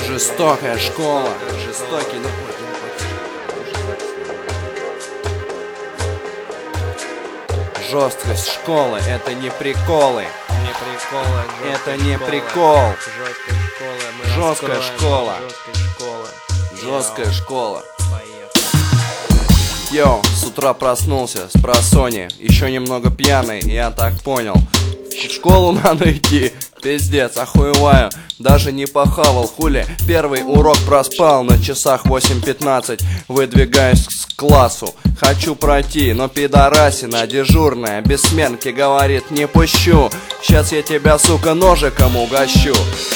Жестокая школа. Жестокий, ну... Жесткость школы — это не приколы. Не приколы, это не прикол. Жесткая школа. Жесткая школа. Йоу, с утра проснулся с просони, еще немного пьяный, я так понял. В школу надо идти, пиздец, охуеваю. Даже не похавал, хули. Первый урок проспал, на часах 8:15. Выдвигаюсь к классу, хочу пройти, но пидорасина дежурная без сменки говорит: не пущу. Сейчас я тебя, сука, ножиком угощу.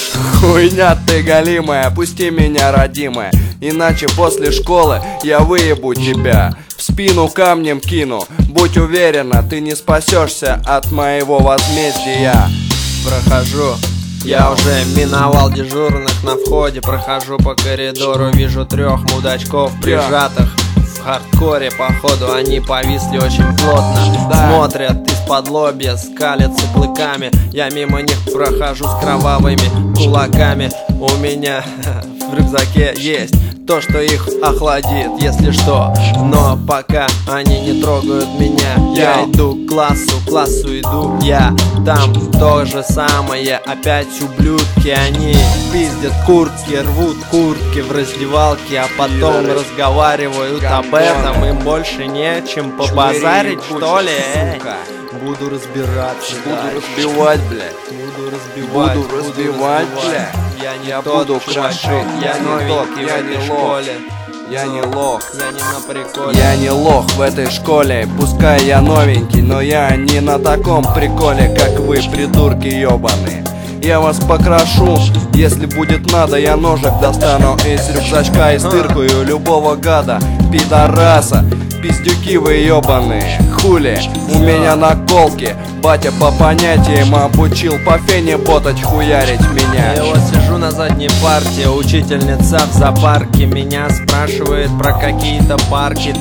Хуйня ты галимая, пусти меня, родимая, иначе после школы я выебу тебя, в спину камнем кину. Будь уверена, ты не спасешься от моего возмездия. Прохожу, я уже миновал дежурных на входе. Прохожу по коридору, вижу 3 мудачков прижатых в хардкоре. Походу они повисли очень плотно, смотрят из-под лобья, скалятся клыками. Я мимо них прохожу с кровавыми кулаками. У меня в рюкзаке есть то, что их охладит, если что. Но пока они не трогают меня, я иду к классу иду я. Там то же самое, опять ублюдки. Они пиздят куртки, рвут куртки в раздевалке, а потом разговаривают об этом. Им больше нечем побазарить, что ли? Буду разбираться, буду разбивать, блядь. Буду разбивать, блядь. Я буду крошить, я новенький в этой школе. Я не лох, я не на приколе. Я не лох в этой школе. Пускай я новенький, но я не на таком приколе, как вы, придурки ёбаные. Я вас покрошу, если будет надо, я ножик достану из рюкзачка и стыркаю любого гада, пидораса. Пиздюки вы ёбаные, хули, у меня наколки. Батя по понятиям обучил по фене ботать, хуярить меня. Я вот сижу на задней парте, учительница в зоопарке меня спрашивает про какие-то парки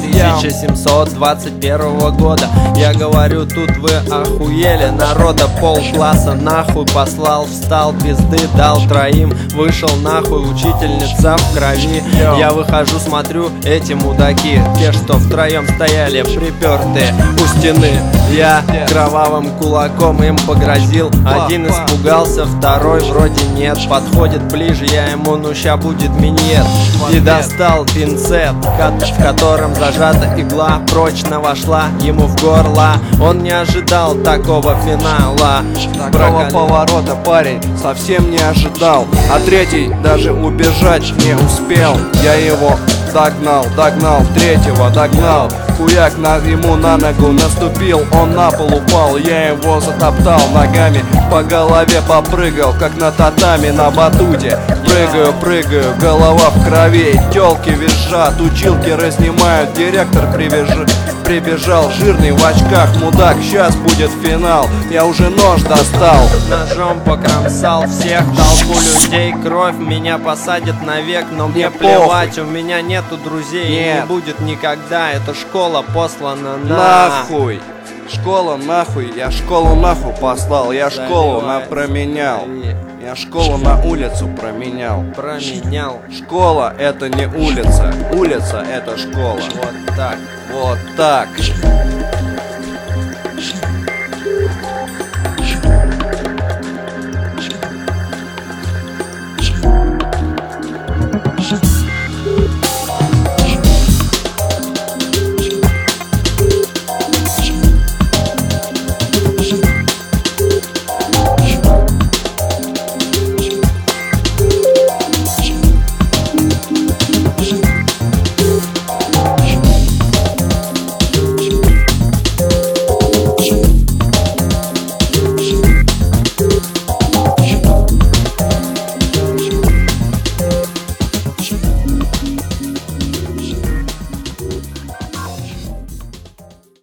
1721 года. Я говорю: тут вы охуели, народа полкласса нахуй послал. Встал, пизды дал 3, вышел нахуй, учительница в крови. Я выхожу, смотрю, эти мудаки, те, что втроем стояли припертые у стены. Я кровавым кулаком им погрозил. Один испугался, второй вроде нет. Подходит ближе, я ему: ну ща будет минет. И достал пинцет, в котором зажата игла, прочно вошла ему в горло. Он не ожидал такого финала, такого поворота парень совсем не ожидал. А третий даже убежать не успел. Я его догнал, третьего догнал. Хуяк ему на ногу наступил, он на пол упал. Я его затоптал ногами, по голове попрыгал, как на татами на батуте. Прыгаю, голова в крови, тёлки визжат, училки разнимают, директор прибежал, жирный в очках мудак, сейчас будет финал. Я уже нож достал, ножом покромсал всех, толпу людей, кровь, меня посадят навек. Но мне плевать, у меня нету друзей, не будет никогда. Эта школа послана нахуй. Школа нахуй, я школу нахуй послал, я школу променял. Я школу на улицу променял. Школа — это не улица, улица — это школа. Вот так. Вот так.